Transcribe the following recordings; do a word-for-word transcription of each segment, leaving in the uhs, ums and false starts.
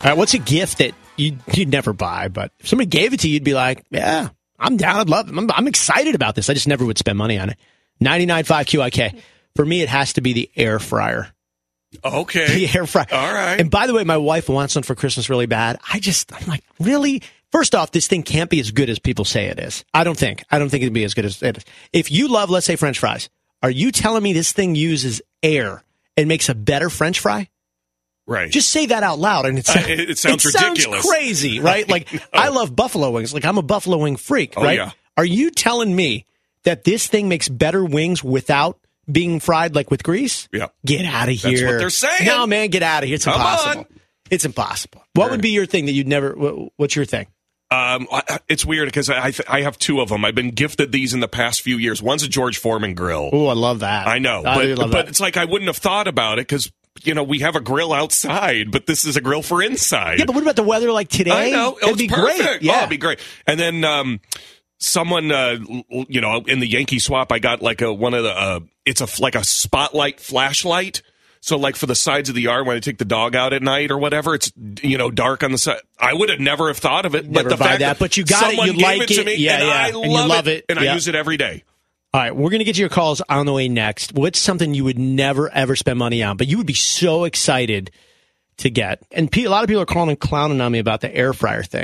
All right, what's a gift that you'd, you'd never buy, but if somebody gave it to you, you'd be like, yeah, I'm down. I'd love it. I'm, I'm excited about this. I just never would spend money on it. ninety-nine point five Q I K. For me, it has to be the air fryer. Okay. The air fryer. All right. And by the way, my wife wants one for Christmas really bad. I just, I'm like, really? First off, this thing can't be as good as people say it is. I don't think. I don't think it'd be as good as it is. If you love, let's say, French fries, are you telling me this thing uses air and makes a better French fry? Right. Just say that out loud, and it sounds, uh, it sounds it ridiculous. Sounds crazy, right? Like, I love buffalo wings. Like, I'm a buffalo wing freak, oh, right? Yeah. Are you telling me that this thing makes better wings without being fried, like with grease? Yeah. Get out of here. That's what they're saying. No, man, get out of here. It's Come impossible. on. It's impossible. What Sure. would be your thing that you'd never, what's your thing? Um, it's weird because I I have two of them. I've been gifted these in the past few years. One's a George Foreman grill. Oh, I love that. I know, I but, love but that. it's like I wouldn't have thought about it because, you know, we have a grill outside, but this is a grill for inside. Yeah, but what about the weather like today? I know. It'd It's be perfect. great. Yeah. Oh, it'd be great. And then um, someone, uh, you know, in the Yankee swap, I got like a one of the, uh, it's a like a spotlight flashlight. So, like, for the sides of the yard when I take the dog out at night or whatever, it's, you know, dark on the side. I would have never have thought of it. Never but the buy fact that, that but you got it, someone you gave like it to it. me, Yeah, and yeah. I And love you love it, it. and Yeah. I use it every day. All right, we're going to get to your calls on the way next. What's something you would never, ever spend money on, but you would be so excited to get? And a lot of people are calling and clowning on me about the air fryer thing.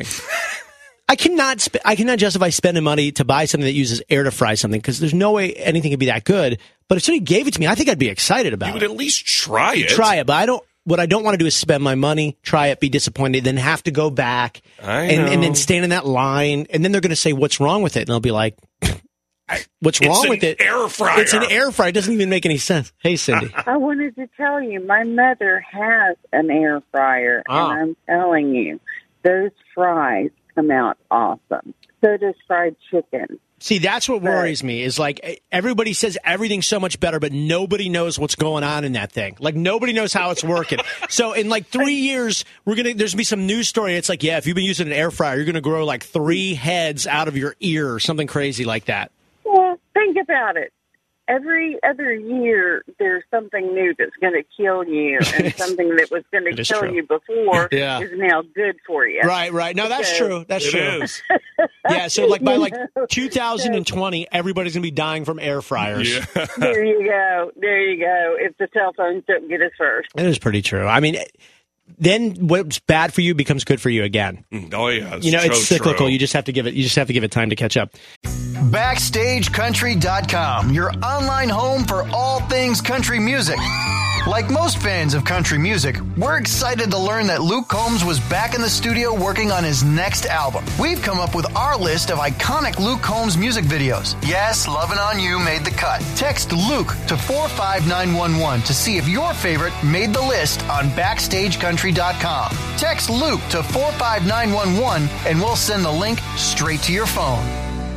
I cannot sp- I cannot justify spending money to buy something that uses air to fry something because there's no way anything could be that good. But if somebody gave it to me, I think I'd be excited about You it. would at least try it. Try it, but I don't. What I don't want to do is spend my money, try it, be disappointed, then have to go back I and, and know. then stand in that line, and then they're going to say, "What's wrong with it?" And I'll be like, "What's It's wrong an with it? air fryer. It's an air fryer. It doesn't even make any sense." Hey, Cindy. I wanted to tell you, my mother has an air fryer, Ah. and I'm telling you, those fries come out awesome. So does fried chicken. See, that's what worries me is like everybody says everything's so much better, but nobody knows what's going on in that thing. Like nobody knows how it's working. So in like three years, we're going to, there's going to be some news story. It's like, yeah, if you've been using an air fryer, you're going to grow like three heads out of your ear or something crazy like that. Well, think about it. Every other year, there's something new that's going to kill you, and something that was going It to is kill true. you before Yeah. is now good for you. Right, right. No, that's So- true. That's It true. is. Yeah, so like by You like know? two thousand twenty, everybody's going to be dying from air fryers. Yeah. There you go. There you go. If the cell phones don't get us first. It is pretty true. I mean, then what's bad for you becomes good for you again. Oh, yeah. It's You know, so it's cyclical. true. You just have to give it. You just have to give it time to catch up. Backstage Country dot com, your online home for all things country music. Like most fans of country music, we're excited to learn that Luke Combs was back in the studio working on his next album. We've come up with our list of iconic Luke Combs music videos. Yes, Lovin' On You made the cut. Text Luke to four five nine one one to see if your favorite made the list on Backstage Country dot com. Text Luke to four five nine one one and we'll send the link straight to your phone.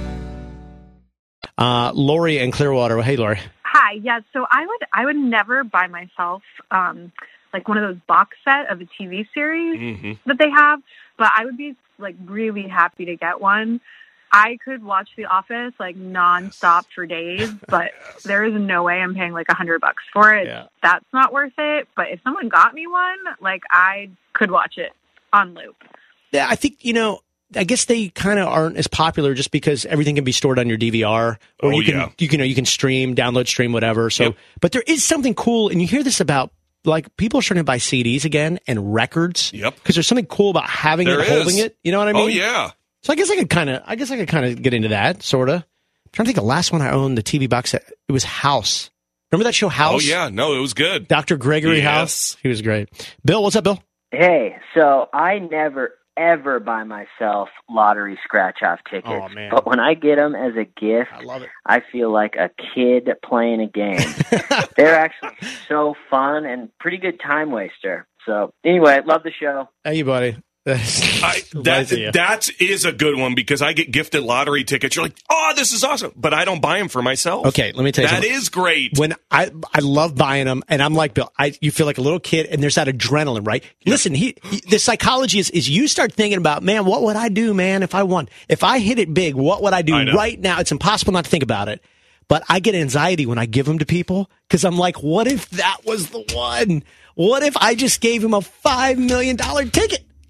Uh, Lori and Clearwater. Hey, Lori. Hi. Yeah. So I would I would never buy myself um, like one of those box set of a T V series Mm-hmm. that they have, but I would be like really happy to get one. I could watch The Office like nonstop for days, but there is no way I'm paying like a hundred bucks for it. Yeah. That's not worth it. But if someone got me one, like I could watch it on loop. Yeah, I think, you know, I guess they kind of aren't as popular just because everything can be stored on your D V R, or Oh, you can yeah. you can you can stream, download, stream, whatever. So, Yep. but there is something cool, and you hear this about like people are starting to buy C Ds again and records. Yep. Because there's something cool about having There it, holding is. it. You know what I mean? Oh, yeah. So I guess I could kind of I guess I could kind of get into that sort of. I'm trying to think. The last one I owned, the T V box set, it was House. Remember that show House? Oh, yeah. No, it was good. Doctor Gregory Yes. House. He was great. Bill, what's up, Bill? Hey, so I never ever buy myself lottery scratch-off tickets, Oh, man. but when I get them as a gift, I love it. I feel like a kid playing a game. They're actually so fun and pretty good time waster. So anyway, love the show. Hey, you buddy. I, Nice that of you. that is a good one because I get gifted lottery tickets. You're like, oh, this is awesome, but I don't buy them for myself. Okay, let me tell you That something. is great. When I I love buying them, and I'm like Bill, I you feel like a little kid, and there's that adrenaline, right? Listen, he, he the psychology is is you start thinking about, man, what would I do, man, if I won, if I hit it big, what would I do I know. right now? It's impossible not to think about it, but I get anxiety when I give them to people because I'm like, what if that was the one? What if I just gave him a five million dollar ticket?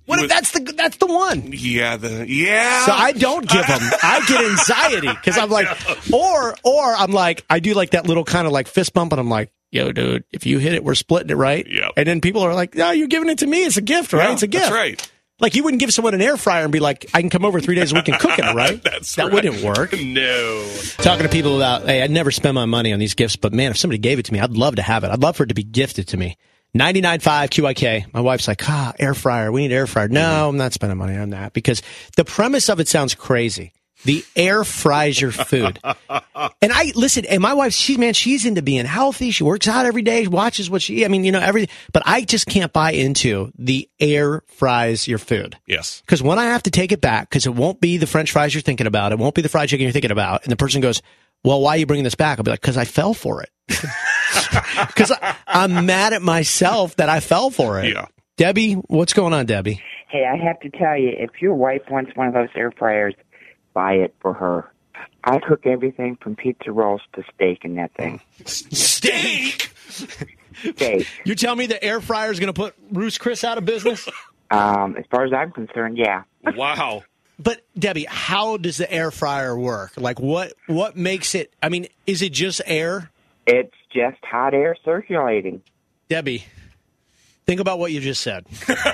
What if that's the that's the one? Yeah, the yeah. So I don't give them. I get anxiety because I'm like, or or I'm like, I do like that little kind of like fist bump, and I'm like, yo, dude, if you hit it, we're splitting it, right? Yep. And then people are like, no, you're giving it to me. It's a gift, right? Yeah, it's a gift. That's right. Like you wouldn't give someone an air fryer and be like, I can come over three days a week and cook in it, right? That's that right. wouldn't work. No. Talking to people about, hey, I'd never spend my money on these gifts, but man, if somebody gave it to me, I'd love to have it. I'd love for it to be gifted to me. ninety-nine point five Q I K. My wife's like, ah, air fryer. We need air fryer. No, mm-hmm. I'm not spending money on that because the premise of it sounds crazy. The air fries your food. And I, listen, and my wife, she, man, she's into being healthy. She works out every day, watches what she, I mean, you know, everything. But I just can't buy into the air fries your food. Yes. Because when I have to take it back, because it won't be the French fries you're thinking about, it won't be the fried chicken you're thinking about, and the person goes, well, why are you bringing this back? I'll be like, because I fell for it. Because I'm mad at myself that I fell for it. Yeah. Debbie, what's going on, Debbie? Hey, I have to tell you, if your wife wants one of those air fryers, buy it for her. I cook everything from pizza rolls to steak in that thing. Steak? Steak. You tell me the air fryer is going to put Roost Chris out of business? Um, as far as I'm concerned, yeah. Wow. But, Debbie, how does the air fryer work? Like, what what makes it, I mean, is it just air? It's just hot air circulating. Debbie, think about what you just said.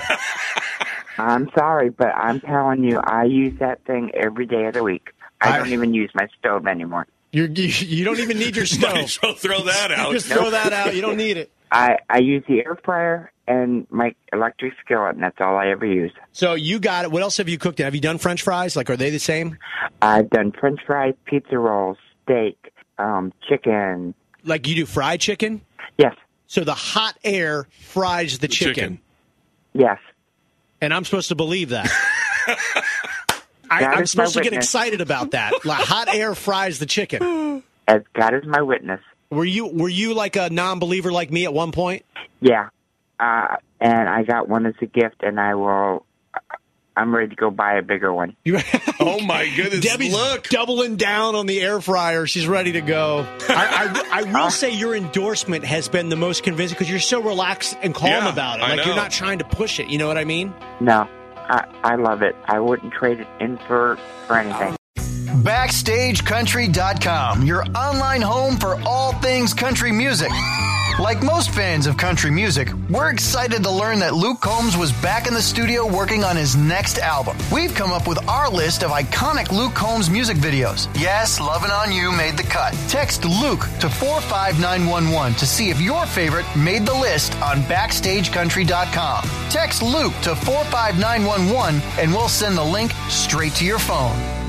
I'm sorry, but I'm telling you, I use that thing every day of the week. I, I don't even use my stove anymore. You're, you you don't even need your stove. Might as well throw that out. Just throw that out. You don't need it. I, I use the air fryer and my electric skillet, and that's all I ever use. So you got it. What else have you cooked? Have you done French fries? Like, are they the same? I've done French fries, pizza rolls, steak, um, chicken. Like you do fried chicken? Yes. So the hot air fries the, The chicken. chicken. Yes. And I'm supposed to believe that. I, God I'm is my supposed to get witness. excited about that. Like hot air fries the chicken. As God is my witness. Were you were you like a non-believer like me at one point? Yeah. Uh, and I got one as a gift, and I will. I'm ready to go buy a bigger one. Oh my goodness! Debbie's Look, doubling down on the air fryer. She's ready to go. I, I, I will say your endorsement has been the most convincing because you're so relaxed and calm Yeah, about it. I Like know. you're not trying to push it. You know what I mean? No, I, I love it. I wouldn't trade it in for for anything. Backstage Country dot com, your online home for all things country music. Like most fans of country music, we're excited to learn that Luke Combs was back in the studio working on his next album. We've come up with our list of iconic Luke Combs music videos. Yes, Lovin' On You made the cut. Text Luke to four five nine one one to see if your favorite made the list on Backstage Country dot com. Text Luke to four five nine one one and we'll send the link straight to your phone.